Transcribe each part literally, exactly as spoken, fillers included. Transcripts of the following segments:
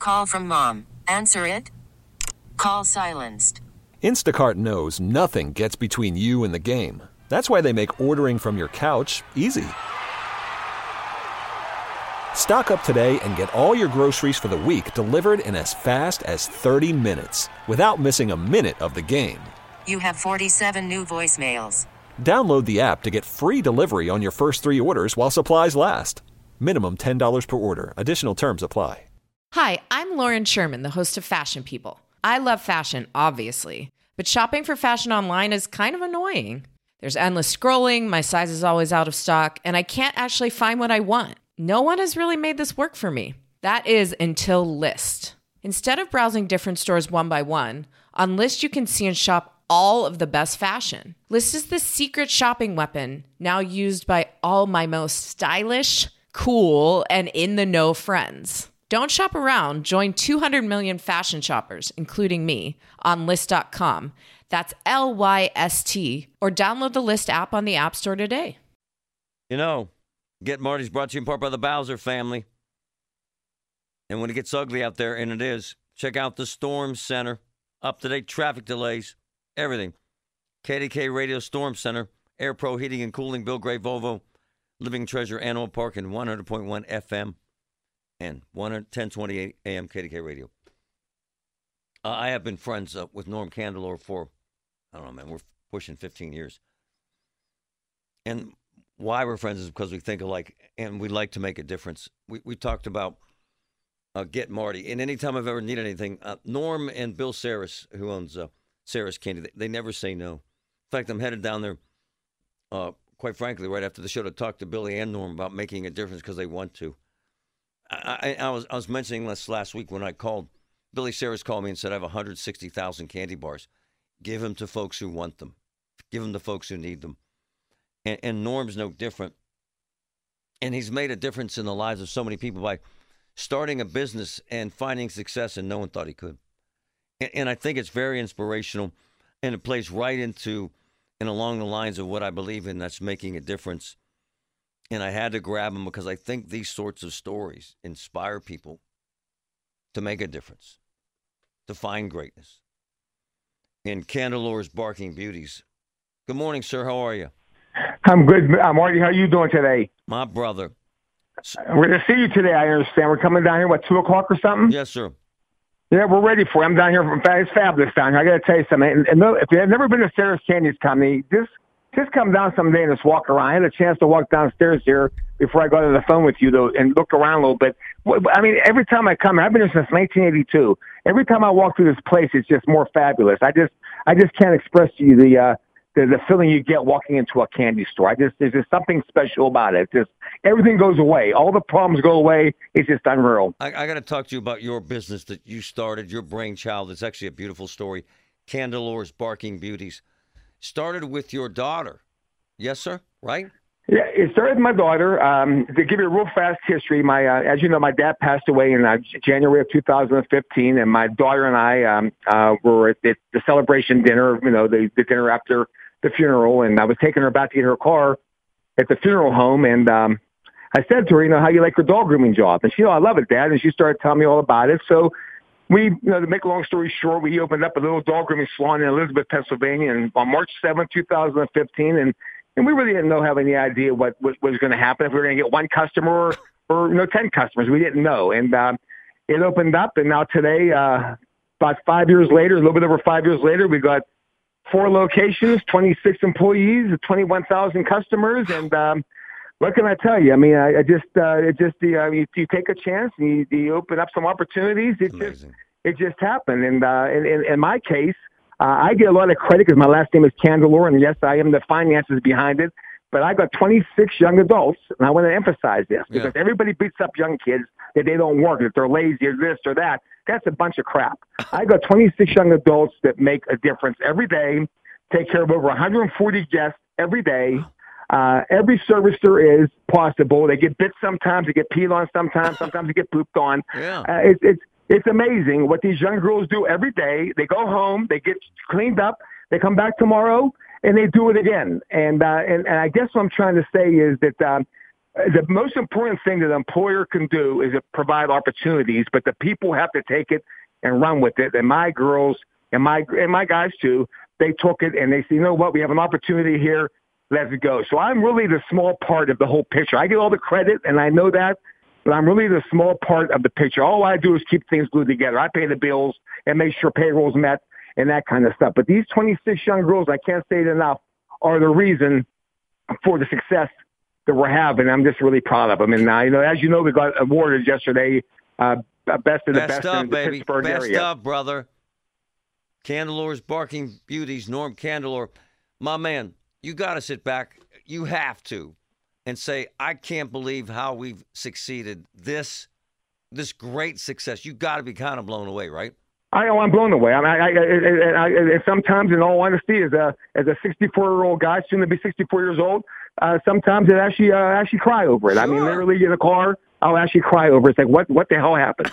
Call from mom. Answer it. Call silenced. Instacart knows nothing gets between you and the game. That's why they make ordering from your couch easy. Stock up today and get all your groceries for the week delivered in as fast as thirty minutes without missing a minute of the game. You have forty-seven new voicemails. Download the app to get free delivery on your first three orders while supplies last. Minimum ten dollars per order. Additional terms apply. Hi, I'm Lauren Sherman, the host of Fashion People. I love fashion, obviously, but shopping for fashion online is kind of annoying. There's endless scrolling, my size is always out of stock, and I can't actually find what I want. No one has really made this work for me. That is until Lyst. Instead of browsing different stores one by one, on Lyst you can see and shop all of the best fashion. Lyst is the secret shopping weapon now used by all my most stylish, cool, and in-the-know friends. Don't shop around. Join two hundred million fashion shoppers, including me, on Lyst dot com. That's L Y S T. Or download the Lyst app on the App Store today. You know, Get Marty's brought to you in part by the Bowser family. And when it gets ugly out there, and it is, check out the Storm Center. Up-to-date traffic delays, everything. K D K Radio Storm Center, Air Pro Heating and Cooling, Bill Gray Volvo, Living Treasure Animal Park, and one hundred point one F M. And ten twenty-eight A M K D K Radio. Uh, I have been friends uh, with Norm Candelore for, I don't know, man, we're pushing fifteen years. And why we're friends is because we think alike and we like to make a difference. We we talked about uh, Get Marty. And anytime I've ever needed anything, uh, Norm and Bill Saris, who owns uh, Saris Candy, they, they never say no. In fact, I'm headed down there, uh, quite frankly, right after the show to talk to Billy and Norm about making a difference because they want to. I, I, I was I was mentioning this last week when I called. Billy Saris called me and said, I have one hundred sixty thousand candy bars. Give them to folks who want them. Give them to folks who need them. And, and Norm's no different. And he's made a difference in the lives of so many people by starting a business and finding success, and no one thought he could. And, and I think it's very inspirational, and it plays right into and along the lines of what I believe in, that's making a difference. And I had to grab them because I think these sorts of stories inspire people to make a difference, to find greatness. And Candelore's Barking Beauties. Good morning, sir. How are you? I'm good. I'm Marty. How are you doing today? My brother. We're going to see you today, I understand. We're coming down here, what, two o'clock or something? Yes, sir. Yeah, we're ready for you. I'm down here. From, it's fabulous down here. I got to tell you something. And, and if you've never been to Sarah's Candy's Company, just Just come down someday and just walk around. I had a chance to walk downstairs here before I got on the phone with you, though, and look around a little bit. I mean, every time I come, I've been here since nineteen eighty-two. Every time I walk through this place, it's just more fabulous. I just, I just can't express to you the, uh, the, the feeling you get walking into a candy store. I just, there's just something special about it. Just everything goes away. All the problems go away. It's just unreal. I, I got to talk to you about your business that you started, your brainchild. It's actually a beautiful story. Candelore's Barking Beauties. Started with your daughter. Yes, sir. Right? Yeah, it started with my daughter. Um, to give you a real fast history, my uh, as you know, my dad passed away in uh, January of two thousand fifteen, and my daughter and I um, uh, were at the, the celebration dinner, you know, the, the dinner after the funeral, and I was taking her back to get her car at the funeral home, and um, I said to her, you know, how you like your dog grooming job? And she, oh, I love it, Dad, and she started telling me all about it. So we, you know, to make a long story short, we opened up a little dog grooming salon in Elizabeth, Pennsylvania, and on March seventh, two thousand fifteen, and and we really didn't know, have any idea what, what was going to happen, if we were going to get one customer or, or you know, ten customers. We didn't know, and um, it opened up, and now today, uh, about five years later, a little bit over five years later, we got four locations, twenty-six employees, twenty-one thousand customers, and um, what can I tell you? I mean, I, I just, uh, it just, the, uh, you, you take a chance and you, you open up some opportunities. It just, it just happened. And uh, in, in, in my case, uh, I get a lot of credit because my last name is Candelore, and yes, I am the finances behind it. But I got twenty-six young adults, and I want to emphasize this because yeah. everybody beats up young kids that they don't work, that they're lazy or this or that. That's a bunch of crap. I got twenty-six young adults that make a difference every day, take care of over one hundred forty guests every day. Uh, every service there is possible. They get bit sometimes, they get peed on sometimes, sometimes they get pooped on. Yeah. Uh, it's it's it's amazing what these young girls do every day. They go home, they get cleaned up, they come back tomorrow, and they do it again. And uh, and, and I guess what I'm trying to say is that um, the most important thing that an employer can do is provide opportunities, but the people have to take it and run with it. And my girls and my and my guys too, they took it and they said, you know what, we have an opportunity here. Let's go. So I'm really the small part of the whole picture. I get all the credit, and I know that, but I'm really the small part of the picture. All I do is keep things glued together. I pay the bills and make sure payroll's met and that kind of stuff. But these twenty-six young girls, I can't say it enough, are the reason for the success that we're having. I'm just really proud of them. And uh, you know, as you know, we got awarded yesterday, uh, best of the best, best up, in the baby. Pittsburgh best area. up, brother. Candelore's Barking Beauties, Norm Candelore, my man. You got to sit back. You have to, and say, I can't believe how we've succeeded. This, this great success. You got to be kind of blown away, right? I know I'm blown away. I mean, I, I, I, I, sometimes, in all honesty, as a as a sixty-four-year-old guy, soon to be sixty-four years old, uh, sometimes I actually uh, actually cry over it. Sure. I mean, literally in a car, I'll actually cry over it. It's like, what what the hell happened?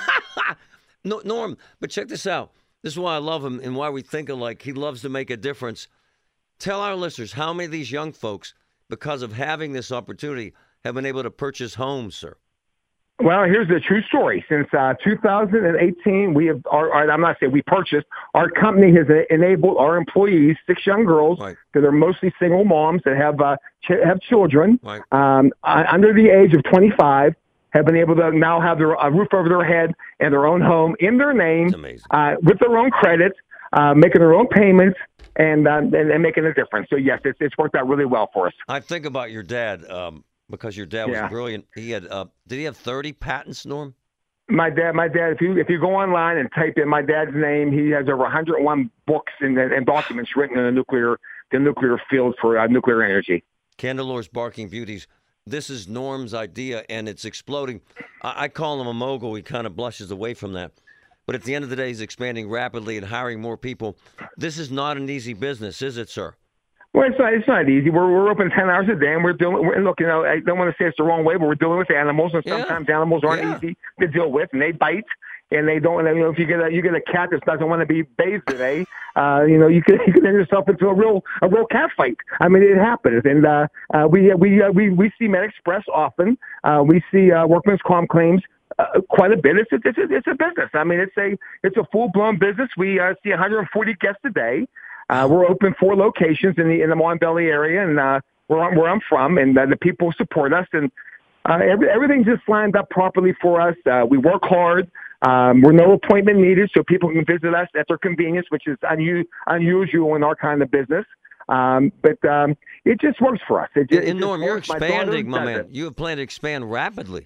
No, Norm, but check this out. This is why I love him and why we think alike. He loves to make a difference. Tell our listeners how many of these young folks, because of having this opportunity, have been able to purchase homes, sir. Well, here's the true story. Since uh, two thousand eighteen, we have, our, our, I'm not saying we purchased, our company has enabled our employees, six young girls, right, that are mostly single moms that have uh, ch- have children, right, um, uh, under the age of twenty-five, have been able to now have their, a roof over their head and their own home in their name, uh, with their own credit, uh, making their own payments, and, uh, and and making a difference. So, yes, it's, it's worked out really well for us. I think about your dad, um, because your dad was Yeah. brilliant. He had, uh, did he have thirty patents, Norm? My dad, my dad. If you if you go online and type in my dad's name, he has over one hundred one books and, and documents written in the nuclear the nuclear field for uh, nuclear energy. Candelore's Barking Beauties. This is Norm's idea, and it's exploding. I, I call him a mogul. He kind of blushes away from that. But at the end of the day, he's expanding rapidly and hiring more people. This is not an easy business, is it, sir? Well, it's not. It's not easy. We're we're open ten hours a day, and we're dealing. We're, look, you know, I don't want to say it's the wrong way, but we're dealing with animals, and Yeah. sometimes animals aren't Yeah. easy to deal with, and they bite, and they don't. And, you know, if you get a you get a cat that doesn't want to be bathed today, uh, you know, you can you can end yourself into a real a real cat fight. I mean, it happens, and uh, uh, we we uh, we we see MedExpress often. Uh, we see uh, workman's comp claims. Uh, quite a bit. It's a, it's a, it's a business. I mean, it's a it's a full blown business. We uh, see one hundred forty guests a day. Uh, we're open four locations in the in the Mon Valley area, and uh, where I'm where I'm from, and uh, the people support us, and uh, every, everything's just lined up properly for us. Uh, we work hard. Um, we're no appointment needed, so people can visit us at their convenience, which is unu- unusual in our kind of business. Um, but um, it just works for us. It, And, it and Norm, just you're works. My expanding, my, daughter man. does it. You have planned to expand rapidly.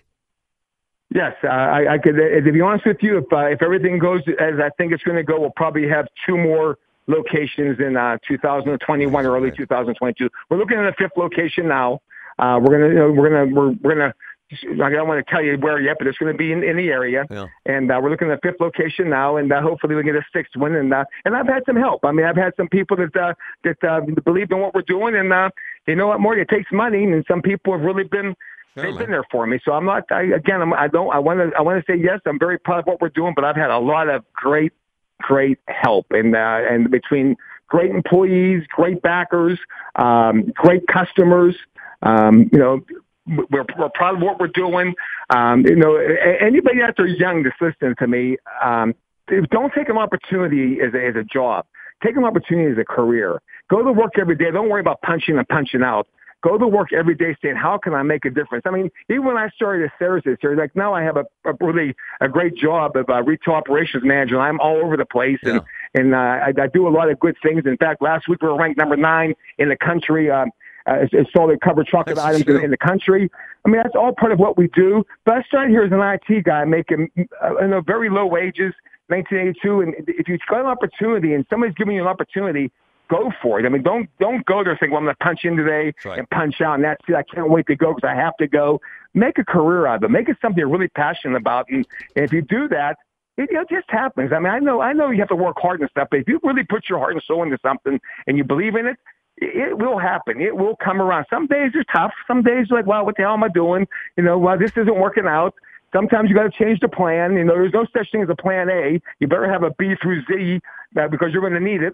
Yes, uh, I, I could. Uh, to be honest with you, if uh, if everything goes as I think it's going to go, we'll probably have two more locations in uh, two thousand twenty-one, early two thousand twenty-two. We're looking at a fifth location now. Uh, we're gonna, you know, we're gonna, we're, we're gonna. I don't want to tell you where yet, but it's going to be in, in the area, Yeah. and uh, we're looking at a fifth location now, and uh, hopefully we get a sixth one. And uh, and I've had some help. I mean, I've had some people that uh, that uh, believe in what we're doing, and uh, you know what, Morty, it takes money, and some people have really been. Sure, They've man. been there for me, so I'm not. I, again, I'm, I don't. I want to. I want to say yes. I'm very proud of what we're doing, but I've had a lot of great, great help, and uh, and between great employees, great backers, um, great customers. Um, you know, we're, we're proud of what we're doing. Um, you know, a- anybody out there young that's listening to me, um, don't take an opportunity as a, as a job. Take an opportunity as a career. Go to work every day. Don't worry about punching and punching out. Go to work every day saying, how can I make a difference? I mean, even when I started as therapist, here, like now I have a, a really a great job of uh, retail operations manager. And I'm all over the place, and Yeah. and uh, I, I do a lot of good things. In fact, last week we were ranked number nine in the country. Um, uh, it's, it's all the covered chocolate That's items true. in, in the country. I mean, that's all part of what we do. But I started here as an I T guy, making uh, you know, very low wages, nineteen eighty-two. And if you've got an opportunity and somebody's giving you an opportunity, go for it. I mean, don't don't go there thinking, well, I'm going to punch in today That's right. and punch out, and that's it. I can't wait to go because I have to go. Make a career out of it. Make it something you're really passionate about. And, and if you do that, it, it just happens. I mean, I know I know you have to work hard and stuff, but if you really put your heart and soul into something and you believe in it, it, it will happen. It will come around. Some days are tough. Some days you're like, well, what the hell am I doing? You know, well, this isn't working out. Sometimes you got to change the plan. You know, there's no such thing as a plan A. You better have a B through Z uh, because you're going to need it.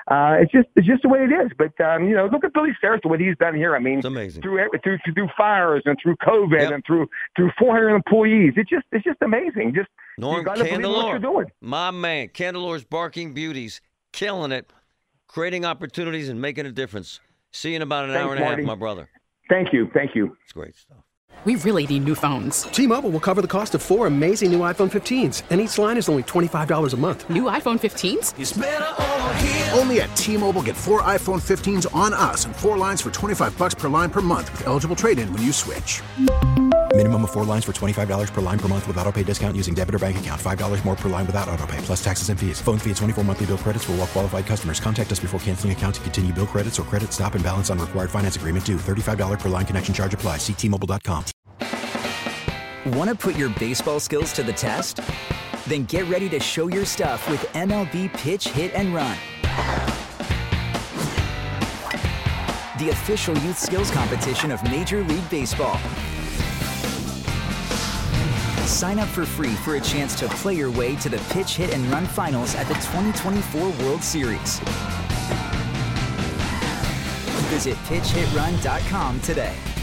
uh, it's just it's just the way it is. But um, you know, look at Billy Sarris, what he's done here. I mean, it's amazing. Through through through fires and through COVID yep. and through through four hundred employees. It's just it's just amazing. Just Norm you got to believe what you're Candelore, doing. my man, Candalore's Barking Beauties, killing it, creating opportunities and making a difference. See you in about an Thanks, hour and a Marty. half, my brother. Thank you, thank you. It's great stuff. We really need new phones. T-Mobile will cover the cost of four amazing new iPhone fifteens, and each line is only twenty-five dollars a month. New iPhone fifteens? It's better over here. Only at T-Mobile, get four iPhone fifteens on us and four lines for twenty-five bucks per line per month with eligible trade-in when you switch. Minimum of four lines for twenty-five dollars per line per month with autopay discount using debit or bank account. five dollars more per line without autopay, plus taxes and fees. Phone fee at twenty-four monthly bill credits for well-qualified customers. Contact us before canceling account to continue bill credits or credit stop and balance on required finance agreement due. thirty-five dollars per line connection charge applies. See T Mobile dot com. Want to put your baseball skills to the test? Then get ready to show your stuff with M L B Pitch, Hit, and Run. The official youth skills competition of Major League Baseball. Sign up for free for a chance to play your way to the Pitch, Hit, and Run finals at the twenty twenty-four World Series. Visit pitch hit run dot com today.